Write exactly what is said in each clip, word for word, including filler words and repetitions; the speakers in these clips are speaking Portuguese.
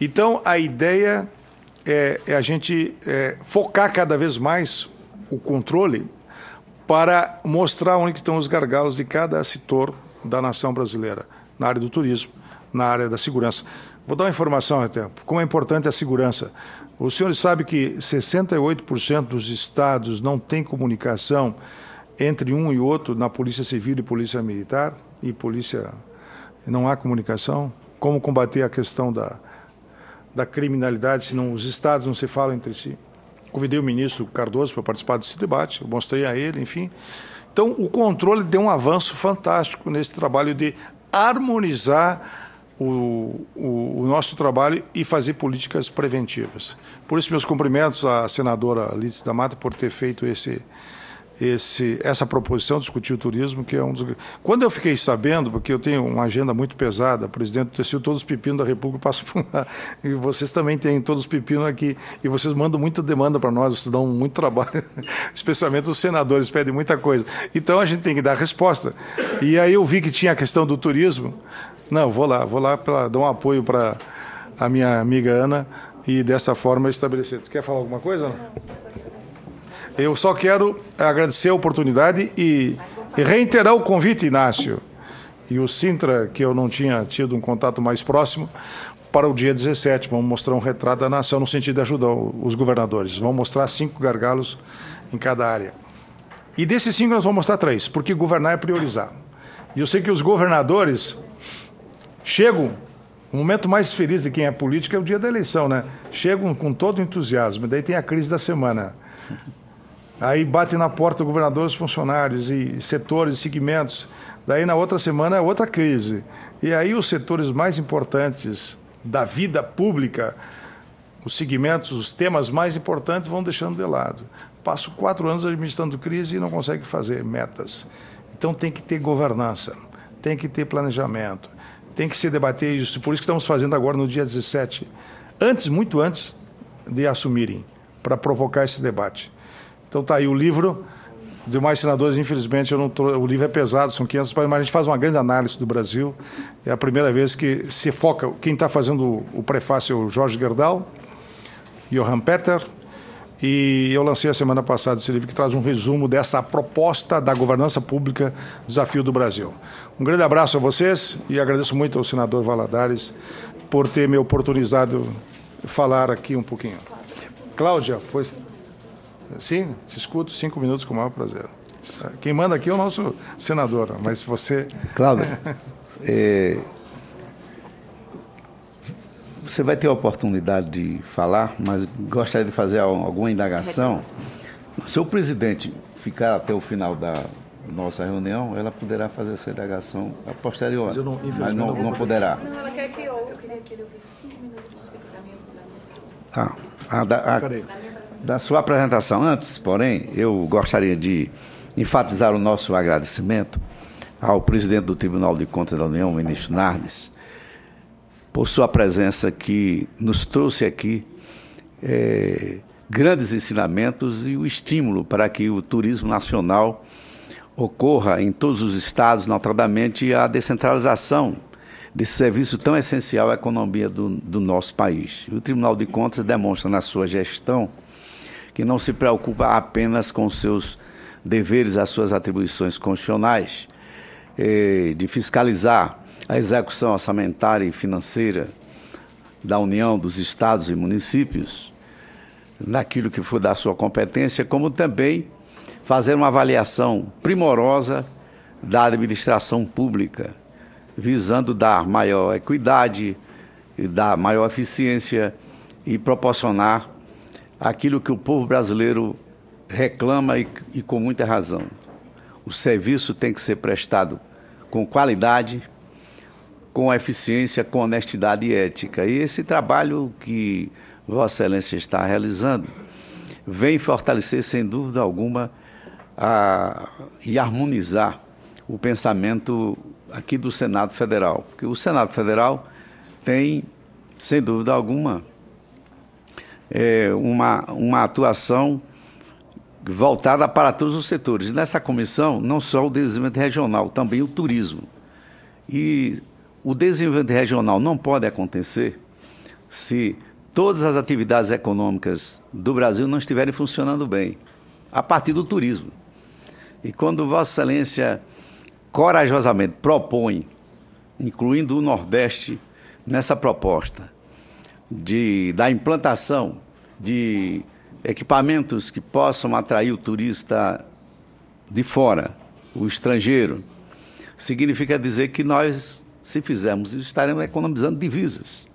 Então, a ideia é, é a gente é, focar cada vez mais o controle para mostrar onde estão os gargalos de cada setor da nação brasileira, na área do turismo, na área da segurança. Vou dar uma informação até, como é importante a segurança. Os senhores sabem que sessenta e oito por cento dos estados não têm comunicação entre um e outro na Polícia Civil e Polícia Militar, e Polícia... não há comunicação? Como combater a questão da, da criminalidade, se não, os estados não se falam entre si? Convidei o ministro Cardoso para participar desse debate, eu mostrei a ele, enfim. Então, o controle deu um avanço fantástico nesse trabalho de harmonizar o, o, o nosso trabalho e fazer políticas preventivas. Por isso, meus cumprimentos à senadora Lídice da Mata por ter feito esse... Esse, essa proposição de discutir o turismo, que é um dos... Quando eu fiquei sabendo, porque eu tenho uma agenda muito pesada, presidente do Tecido, todos os pepinos da República passam por lá, e vocês também têm todos os pepinos aqui, e vocês mandam muita demanda para nós, vocês dão muito trabalho, especialmente os senadores pedem muita coisa. Então a gente tem que dar resposta. E aí eu vi que tinha a questão do turismo, não, vou lá, vou lá para dar um apoio para a minha amiga Ana, e dessa forma estabelecer. Tu quer falar alguma coisa? Não? Eu só quero agradecer a oportunidade e, e reiterar o convite, Inácio, e o Sintra, que eu não tinha tido um contato mais próximo, para o dia dezessete. Vamos mostrar um retrato da nação no sentido de ajudar os governadores. Vamos mostrar cinco gargalos em cada área. E desses cinco nós vamos mostrar três, porque governar é priorizar. E eu sei que os governadores chegam... O momento mais feliz de quem é político é o dia da eleição, né? Chegam com todo o entusiasmo, daí tem a crise da semana. Aí bate na porta governadores, funcionários e setores, segmentos. Daí na outra semana é outra crise. E aí os setores mais importantes da vida pública, os segmentos, os temas mais importantes vão deixando de lado. Passo quatro anos administrando crise e não consegue fazer metas. Então tem que ter governança, tem que ter planejamento, tem que se debater isso. Por isso que estamos fazendo agora no dia dezessete, antes, muito antes de assumirem, para provocar esse debate. Então está aí o livro, demais senadores, infelizmente, eu não tô, o livro é pesado, são quinhentas páginas, mas a gente faz uma grande análise do Brasil. É a primeira vez que se foca, quem está fazendo o prefácio é o Jorge Gerdau, Johann Peter, e eu lancei a semana passada esse livro que traz um resumo dessa proposta da governança pública, Desafio do Brasil. Um grande abraço a vocês e agradeço muito ao senador Valadares por ter me oportunizado falar aqui um pouquinho. Cláudia, pois... Sim, te escuto cinco minutos com o maior prazer. Quem manda aqui é o nosso senador, mas você... Cláudia, é, você vai ter a oportunidade de falar, mas gostaria de fazer alguma indagação. Se o presidente ficar até o final da nossa reunião, ela poderá fazer essa indagação a posterior, mas, eu não, mas não, não poderá. Não, ela quer que ouça. Eu queria que ele ouvisse cinco minutos da minha... Ah, a, da, a, da sua apresentação. Antes, porém, eu gostaria de enfatizar o nosso agradecimento ao presidente do Tribunal de Contas da União, o ministro Nardes, por sua presença que nos trouxe aqui é, grandes ensinamentos e o estímulo para que o turismo nacional ocorra em todos os estados, notadamente a descentralização desse serviço tão essencial à economia do, do nosso país. O Tribunal de Contas demonstra na sua gestão que não se preocupa apenas com seus deveres, as suas atribuições constitucionais, eh, de fiscalizar a execução orçamentária e financeira da União, dos estados e municípios, naquilo que for da sua competência, como também fazer uma avaliação primorosa da administração pública, visando dar maior equidade, dar maior eficiência e proporcionar aquilo que o povo brasileiro reclama e, e com muita razão. O serviço tem que ser prestado com qualidade, com eficiência, com honestidade e ética. E esse trabalho que Vossa Excelência está realizando vem fortalecer, sem dúvida alguma, a, e harmonizar o pensamento aqui do Senado Federal. Porque o Senado Federal tem, sem dúvida alguma, é, uma, uma atuação voltada para todos os setores. Nessa comissão, não só o desenvolvimento regional, também o turismo. E o desenvolvimento regional não pode acontecer se todas as atividades econômicas do Brasil não estiverem funcionando bem, a partir do turismo. E quando Vossa Excelência corajosamente propõe, incluindo o Nordeste, nessa proposta de, da implantação de equipamentos que possam atrair o turista de fora, o estrangeiro, significa dizer que nós, se fizermos isso, estaremos economizando divisas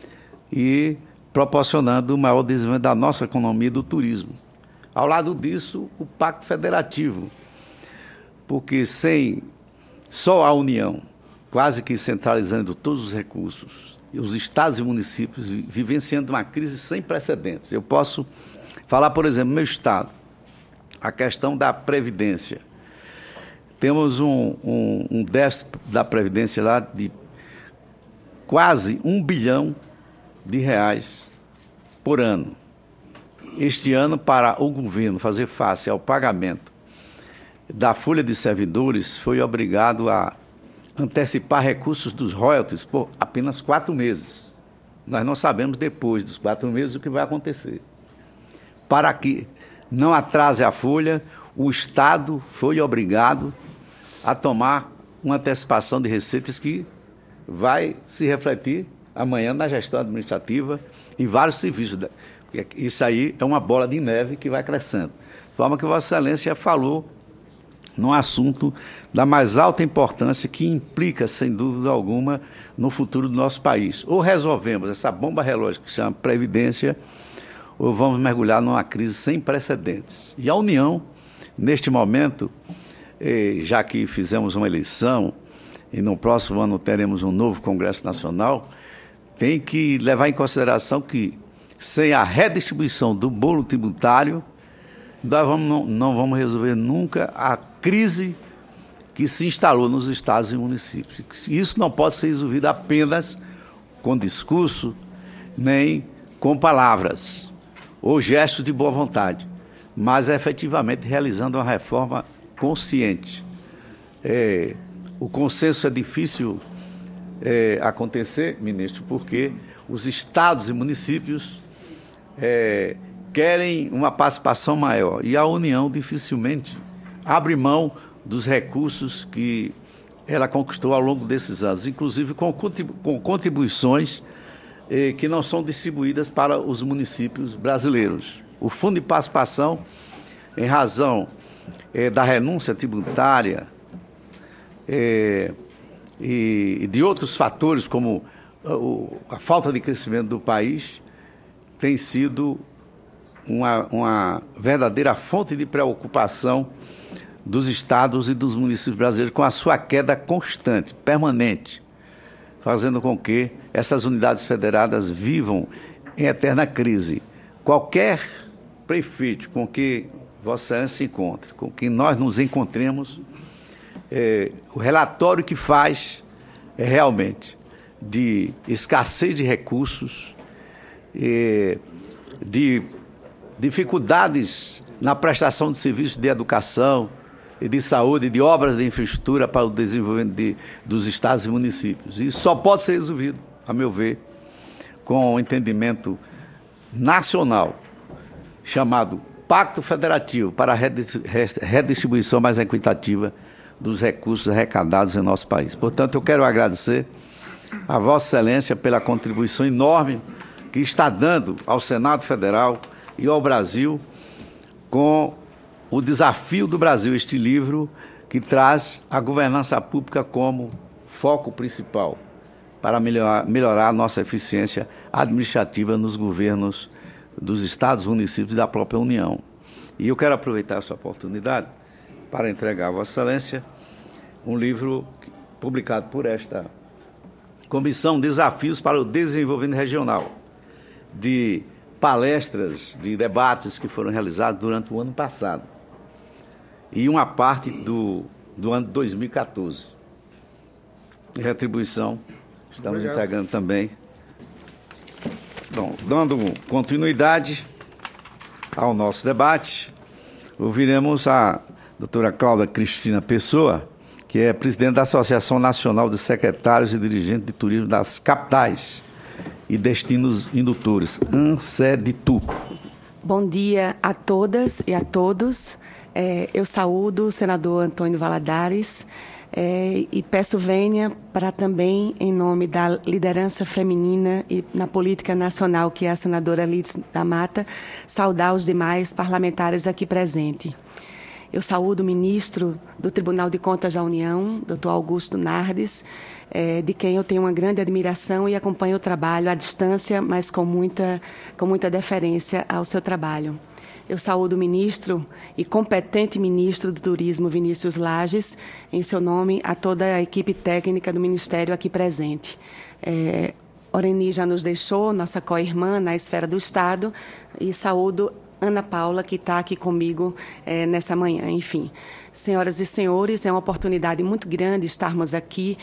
e proporcionando o maior desenvolvimento da nossa economia e do turismo. Ao lado disso, o Pacto Federativo, porque sem só a União, quase que centralizando todos os recursos, e os estados e municípios vivenciando uma crise sem precedentes. Eu posso falar, por exemplo, no meu estado, a questão da Previdência. Temos um, um, um déficit da Previdência lá de quase um bilhão de reais por ano. Este ano, para o governo fazer face ao pagamento da folha de servidores, foi obrigado a antecipar recursos dos royalties por apenas quatro meses. Nós não sabemos depois dos quatro meses o que vai acontecer. Para que não atrase a folha, o Estado foi obrigado a tomar uma antecipação de receitas que vai se refletir amanhã na gestão administrativa em vários serviços. Isso aí é uma bola de neve que vai crescendo. De forma que Vossa Excelência falou num assunto da mais alta importância que implica, sem dúvida alguma, no futuro do nosso país. Ou resolvemos essa bomba relógio que se chama Previdência, ou vamos mergulhar numa crise sem precedentes. E a União, neste momento, já que fizemos uma eleição e no próximo ano teremos um novo Congresso Nacional, tem que levar em consideração que, sem a redistribuição do bolo tributário, nós vamos, não, não vamos resolver nunca a crise que se instalou nos estados e municípios. Isso não pode ser resolvido apenas com discurso, nem com palavras ou gestos de boa vontade, mas efetivamente realizando uma reforma consciente. É, o consenso é difícil é, acontecer, ministro, porque os estados e municípios é, querem uma participação maior e a União dificilmente abre mão dos recursos que ela conquistou ao longo desses anos, inclusive com, contribu com contribuições eh, que não são distribuídas para os municípios brasileiros. O Fundo de Participação, em razão eh, da renúncia tributária eh, e de outros fatores, como a, a falta de crescimento do país, tem sido Uma, uma verdadeira fonte de preocupação dos estados e dos municípios brasileiros com a sua queda constante, permanente, fazendo com que essas unidades federadas vivam em eterna crise. Qualquer prefeito com que Vossa Excelência se encontre, com quem nós nos encontremos, é, o relatório que faz é realmente de escassez de recursos, é, de dificuldades na prestação de serviços de educação e de saúde, de obras de infraestrutura para o desenvolvimento de, dos estados e municípios. Isso só pode ser resolvido, a meu ver, com o entendimento nacional, chamado Pacto Federativo para a redistribuição mais equitativa dos recursos arrecadados em nosso país. Portanto, eu quero agradecer a Vossa Excelência pela contribuição enorme que está dando ao Senado Federal e ao Brasil com o desafio do Brasil, este livro que traz a governança pública como foco principal para melhorar, melhorar a nossa eficiência administrativa nos governos dos estados, municípios e da própria União. E eu quero aproveitar essa oportunidade para entregar a Vossa Excelência um livro publicado por esta Comissão Desafios para o Desenvolvimento Regional, de palestras, de debates que foram realizados durante o ano passado e uma parte do, do ano dois mil e quatorze. Em retribuição, estamos Obrigado. entregando também. Bom, dando continuidade ao nosso debate, ouviremos a doutora Cláudia Cristina Pessoa, que é presidente da Associação Nacional de Secretários e Dirigentes de Turismo das Capitais, e Destinos Indutores. Ancedetu. Bom dia a todas e a todos. É, eu saúdo o senador Antônio Valadares é, e peço vênia para também, em nome da liderança feminina e na política nacional, que é a senadora Lides da Mata, saudar os demais parlamentares aqui presentes. Eu saúdo o ministro do Tribunal de Contas da União, doutor Augusto Nardes, é, de quem eu tenho uma grande admiração e acompanho o trabalho à distância, mas com muita, com muita deferência ao seu trabalho. Eu saúdo o ministro e competente ministro do Turismo, Vinícius Lages, em seu nome, a toda a equipe técnica do Ministério aqui presente. É, Oreni já nos deixou, nossa co-irmã na esfera do Estado, e saúdo Ana Paula, que está aqui comigo é, nessa manhã. Enfim, senhoras e senhores, é uma oportunidade muito grande estarmos aqui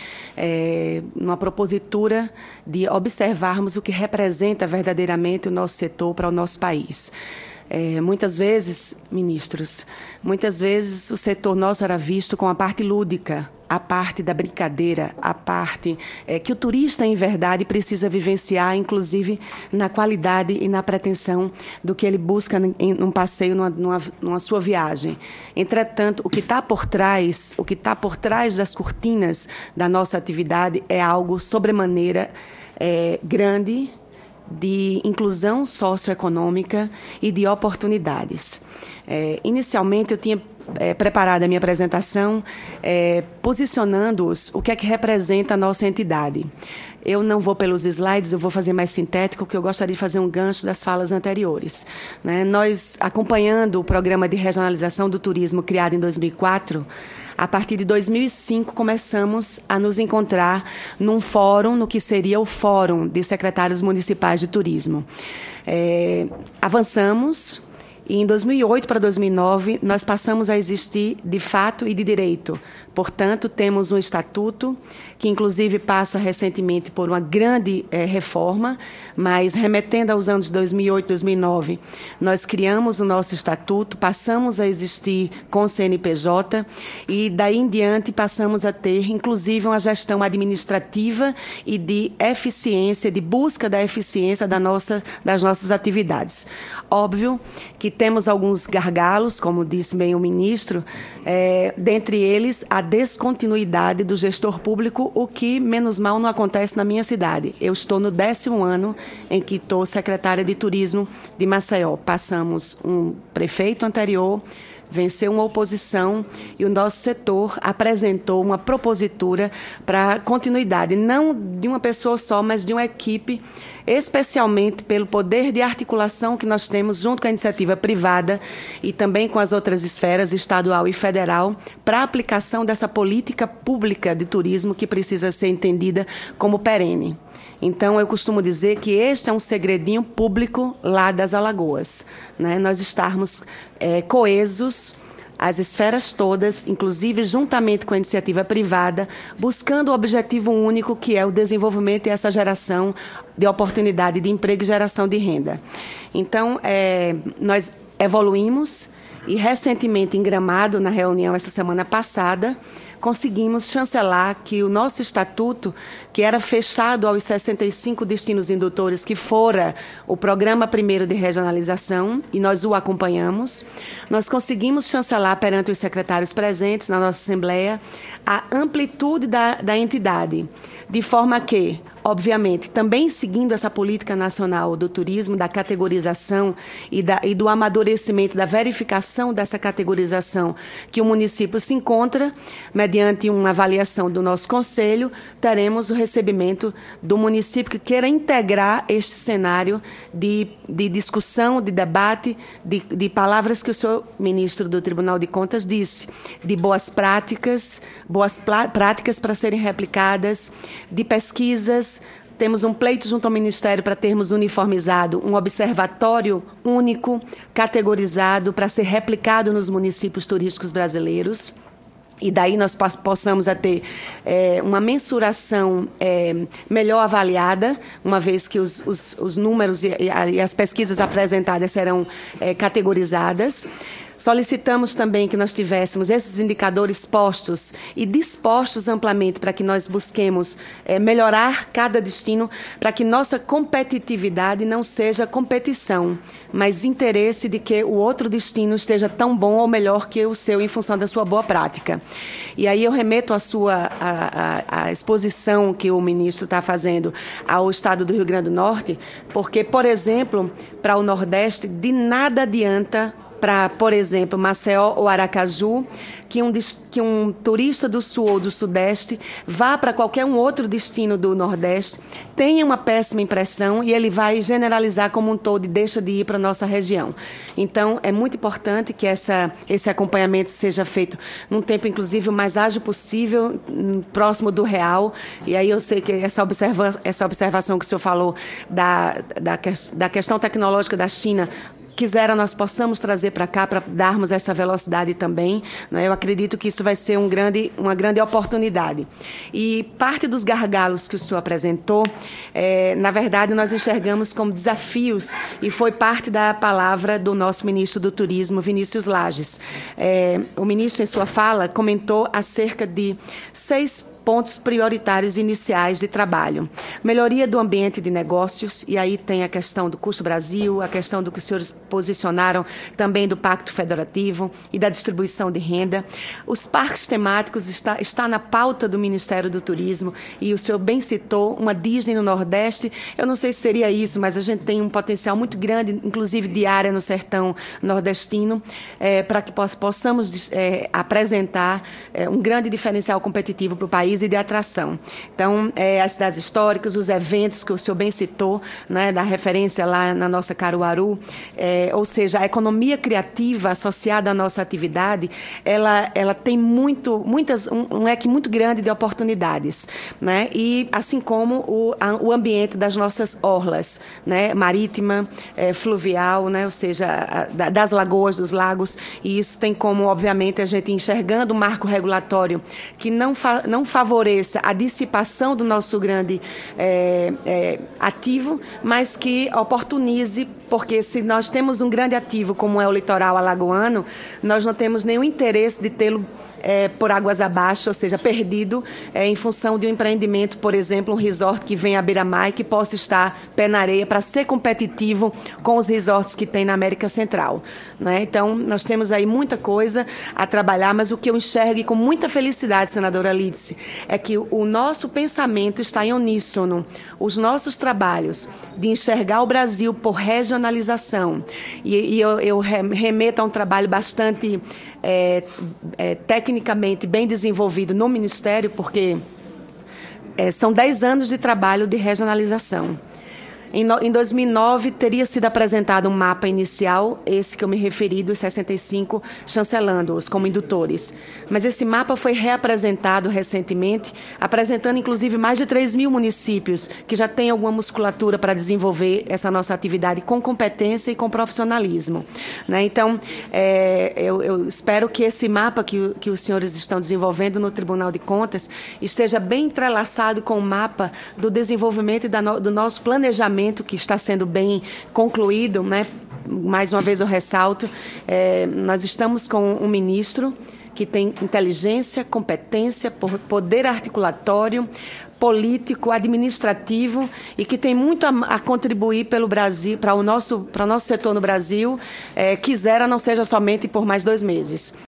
é, numa propositura de observarmos o que representa verdadeiramente o nosso setor para o nosso país. É, muitas vezes, ministros, muitas vezes o setor nosso era visto com a parte lúdica, a parte da brincadeira, a parte é, que o turista, em verdade, precisa vivenciar, inclusive na qualidade e na pretensão do que ele busca em um passeio, numa, numa, numa sua viagem. Entretanto, o que está por trás, o que está por trás das cortinas da nossa atividade é algo sobremaneira é, grande, de inclusão socioeconômica e de oportunidades. É, inicialmente, eu tinha é, preparado a minha apresentação é, posicionando-os o que é que representa a nossa entidade. Eu não vou pelos slides, eu vou fazer mais sintético, porque eu gostaria de fazer um gancho das falas anteriores. Né? Nós, acompanhando o programa de regionalização do turismo criado em dois mil e quatro, a partir de dois mil e cinco, começamos a nos encontrar num fórum, no que seria o Fórum de Secretários Municipais de Turismo. É, avançamos e, em dois mil e oito para dois mil e nove, nós passamos a existir de fato e de direito. Portanto, temos um estatuto que, inclusive, passa recentemente por uma grande eh, reforma, mas, remetendo aos anos de dois mil e oito, dois mil e nove, nós criamos o nosso estatuto, passamos a existir com o C N P J e, daí em diante, passamos a ter, inclusive, uma gestão administrativa e de eficiência, de busca da eficiência da nossa, das nossas atividades. Óbvio que temos alguns gargalos, como disse bem o ministro, eh, dentre eles, a descontinuidade do gestor público, o que, menos mal, não acontece na minha cidade. Eu estou no décimo ano em que estou secretária de Turismo de Maceió. Passamos um prefeito anterior, venceu uma oposição e o nosso setor apresentou uma propositura para continuidade, não de uma pessoa só, mas de uma equipe, especialmente pelo poder de articulação que nós temos junto com a iniciativa privada e também com as outras esferas, estadual e federal, para a aplicação dessa política pública de turismo que precisa ser entendida como perene. Então, eu costumo dizer que este é um segredinho público lá das Alagoas, né? Nós estarmos é, coesos, as esferas todas, inclusive juntamente com a iniciativa privada, buscando o objetivo único, que é o desenvolvimento e essa geração de oportunidade de emprego e geração de renda. Então, é, nós evoluímos e, recentemente, em Gramado, na reunião essa semana passada, conseguimos chancelar que o nosso estatuto, que era fechado aos sessenta e cinco destinos indutores, que fora o programa primeiro de regionalização, e nós o acompanhamos, nós conseguimos chancelar perante os secretários presentes na nossa Assembleia a amplitude da, da entidade, de forma que, obviamente, também seguindo essa política nacional do turismo, da categorização e, da, e do amadurecimento, da verificação dessa categorização que o município se encontra, mediante uma avaliação do nosso conselho, teremos o recebimento do município que queira integrar este cenário de, de discussão, de debate, de, de palavras que o senhor ministro do Tribunal de Contas disse, de boas práticas, boas práticas para serem replicadas, de pesquisas. Temos um pleito junto ao Ministério para termos uniformizado um observatório único, categorizado, para ser replicado nos municípios turísticos brasileiros. E daí nós possamos a ter é, uma mensuração é, melhor avaliada, uma vez que os, os, os números e, e as pesquisas apresentadas serão é, categorizadas. Solicitamos também que nós tivéssemos esses indicadores postos e dispostos amplamente para que nós busquemos é, melhorar cada destino, para que nossa competitividade não seja competição, mas interesse de que o outro destino esteja tão bom ou melhor que o seu em função da sua boa prática. E aí eu remeto a sua a, a, a exposição que o ministro está fazendo ao estado do Rio Grande do Norte, porque, por exemplo, para o Nordeste, de nada adianta para, por exemplo, Maceió ou Aracaju, que um, que um turista do Sul ou do Sudeste vá para qualquer um outro destino do Nordeste, tenha uma péssima impressão e ele vai generalizar como um todo e deixa de ir para a nossa região. Então, é muito importante que essa, esse acompanhamento seja feito num tempo, inclusive, o mais ágil possível, próximo do real. E aí eu sei que essa, observa, essa observação que o senhor falou da, da, da questão tecnológica da China, quisera nós possamos trazer para cá para darmos essa velocidade também, né? Eu acredito que isso vai ser um grande, uma grande oportunidade. E parte dos gargalos que o senhor apresentou, é, na verdade, nós enxergamos como desafios e foi parte da palavra do nosso ministro do Turismo, Vinícius Lages. É, o ministro, em sua fala, comentou acerca de seis pontos prioritários iniciais de trabalho. Melhoria do ambiente de negócios, e aí tem a questão do Custo Brasil, a questão do que os senhores posicionaram também do Pacto Federativo e da distribuição de renda. Os parques temáticos está, está na pauta do Ministério do Turismo, e o senhor bem citou uma Disney no Nordeste. Eu não sei se seria isso, mas a gente tem um potencial muito grande, inclusive de área no sertão nordestino, é, para que possamos é, apresentar é, um grande diferencial competitivo para o país e de atração. Então, é, as cidades históricas, os eventos que o senhor bem citou, né, da referência lá na nossa Caruaru, é, ou seja, a economia criativa associada à nossa atividade, ela, ela tem muito, muitas, um, um leque muito grande de oportunidades, né, e assim como o, a, o ambiente das nossas orlas, né, marítima, é, fluvial, né, ou seja, a, das lagoas, dos lagos, e isso tem como, obviamente, a gente enxergando o marco regulatório que não, fa, não favoreça a dissipação do nosso grande é, é, ativo, mas que oportunize, porque se nós temos um grande ativo como é o litoral alagoano, nós não temos nenhum interesse de tê-lo É, por águas abaixo, ou seja, perdido é, em função de um empreendimento, por exemplo, um resort que venha à beira-mar e que possa estar pé na areia para ser competitivo com os resorts que tem na América Central, né? Então, nós temos aí muita coisa a trabalhar, mas o que eu enxergo e com muita felicidade, senadora Lídice, é que o nosso pensamento está em uníssono. Os nossos trabalhos de enxergar o Brasil por regionalização, e, e eu, eu remeto a um trabalho bastante é, é, tecnicamente bem desenvolvido no Ministério, porque é, são dez anos de trabalho de regionalização. Em, no, em dois mil e nove, teria sido apresentado um mapa inicial, esse que eu me referi, dos sessenta e cinco, chancelando-os como indutores. Mas esse mapa foi reapresentado recentemente, apresentando, inclusive, mais de três mil municípios que já têm alguma musculatura para desenvolver essa nossa atividade com competência e com profissionalismo, né? Então, é, eu, eu espero que esse mapa que, que os senhores estão desenvolvendo no Tribunal de Contas esteja bem entrelaçado com o mapa do desenvolvimento e da no, do nosso planejamento, que está sendo bem concluído, né? Mais uma vez eu ressalto, é, nós estamos com um ministro que tem inteligência, competência, poder articulatório, político, administrativo e que tem muito a, a contribuir pelo Brasil, para o nosso, para o nosso setor no Brasil, é, quisera não seja somente por mais dois meses.